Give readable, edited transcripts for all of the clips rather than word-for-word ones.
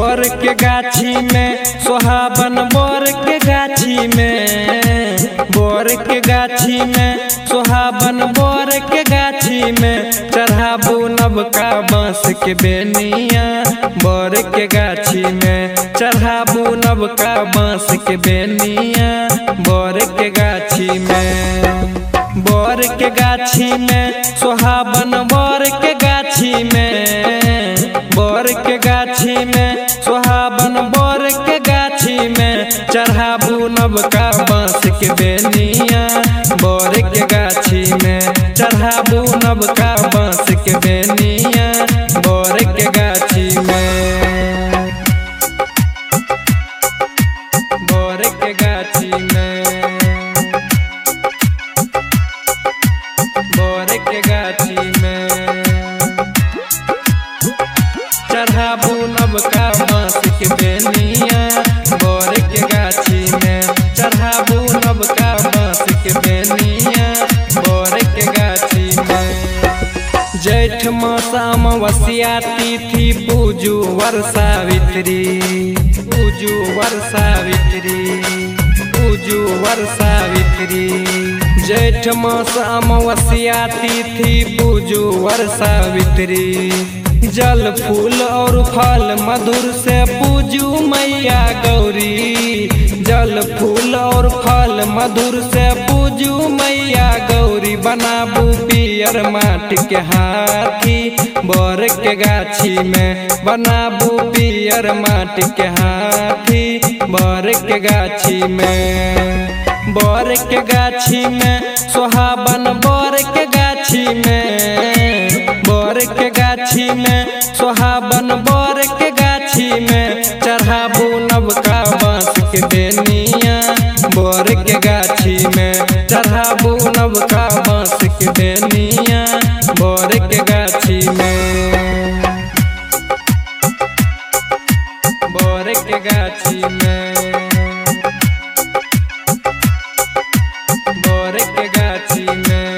बोर के गाछी में सोहाबन बोर के गाछी में, बोर के गाछी में सोहाबन बोर के गाछी में चढ़ाबू नबका बांस के बेनिया। बोर के गाछी में चढ़ाबू नबका बांस के बेनिया। बोर के गाछी में, बोर के गाछी में सोहाबन बोर के गाछी में, बोर के गाछी में सोहाबन बोर के गाछी में चढ़ाबू नबका बांस के बेनिया। बोर के गाछी में चढ़ाबू नबका बांस के बेनिया। बोर के गाछी में, बोर के गाछी में, बोर के गाछी में चढ़ाबू नबका बांस के बेनिया। बोर के गाछी में चढ़ाबू नबका बांस के बेनिया। बोर के गाछी में जेठ मास अमावस्या तिथि पूजू वर्षावित्री, पूजू वर्षावित्री, पूजू वर्षावित्री। जेठ मास अमावस्या तिथि पूजू वर्षावित्री। जल फूल और फल मधुर से पूजू मैया गौरी। जल फूल और फल मधुर से पूजू मैया गौरी। बनाबू पियर माटी के हाथी बोर के गाछी में, बनाबू पियर माटी के हाथी बोर के गाछी में। बोर के गाछी में सोहाबन बोर के गाछी में, बोर के गाछी में सोहाबन बोर के गाछी में चढ़ाबू नबका बांस के बेनिया। बोर के गाछी में चढ़ाबू नबका बांस के बेनिया। बोर के गाछी में, बोर के गाछी में, बोर के गाछी में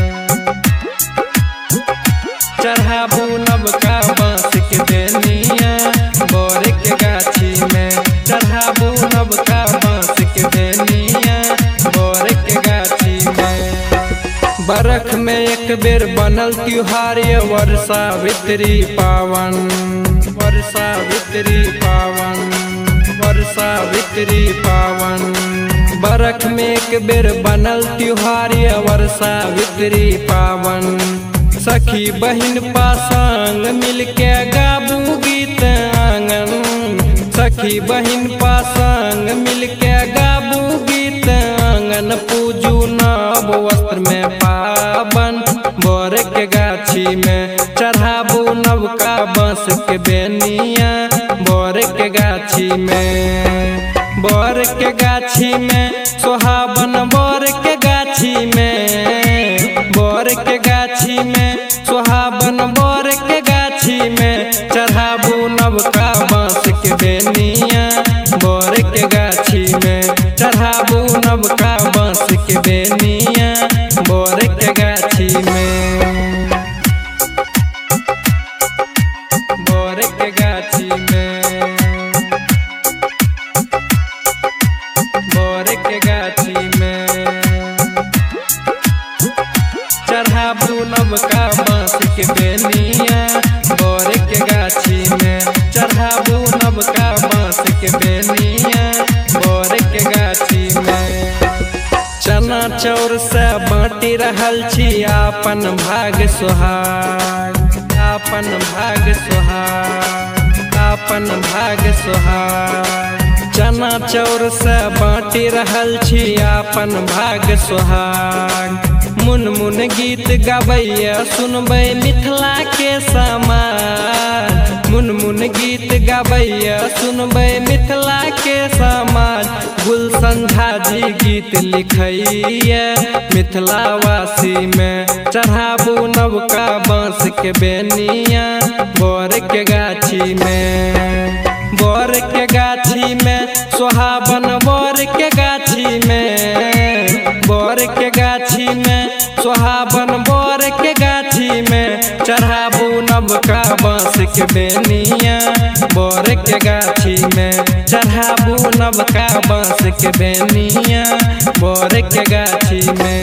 चढ़ाबू नबका बांस के बेनिया। बोर के गाछी में चढ़ाबू नबका बांस के बेनिया। बोर के गाछी में बरख में एक बेर बनल त्योहार ये वर्षावित्री पावन, वर्षावित्री पावन, वर्षावित्री पावन। बरख में एक बेर बनल त्योहार ये वर्षावित्री पावन। सखी बहिन पासंग मिलके गाबू गीत आंगन। सखी बहिन पासंग मिलके गाबू गीत आंगन। पूजू नव वस्त्र में पावन बोर के गाछी में चढ़ाबू नबका बांस के बेनिया। बोर के गाछी में, बोर के गाछी में सोहाबन बोर के गाछी में, बोर के गाछी में सोहाबन बोर के गाछी में चढ़ाबू नबका बांस के बेनिया। बोर के गाछी में चढ़ाबू नबका बांस के बेनिया। बोर के गाछी में, बोर के गाछी में, बोर के गाछी में चढ़ाबू नबका बांस के बेनिया। बोर के गाछी में चढ़ाबू नबका बांस के बेनिया। बोर के गाछी में चना चौर से बाँटी रहल छी आपन भाग सोहाग, आपन भाग सोहाग, आपन भाग सोहाग। चना चौर से बाँटी रहल छी आपन भाग सोहाग। मुन मुन गीत गबैया सुनबै मिथिला के समाज। मुन मुन गीत गबैया सुनबै मिथिला के समाज। गुलशन झा जी गीत लिखैया मिथिलावासी में चढ़ाबू नबका बांस के बेनिया। बोर के गाछी में, बोर के गाछी में सोहाबन बोर के गाछी में, बोर के गाछी में सोहाबन बोर के गाछी में चढ़ाबू नबका बांस के बेनिया बोर के गाछी में चढ़ाबू नवका बांस के बेनिया बोर के गाछी में।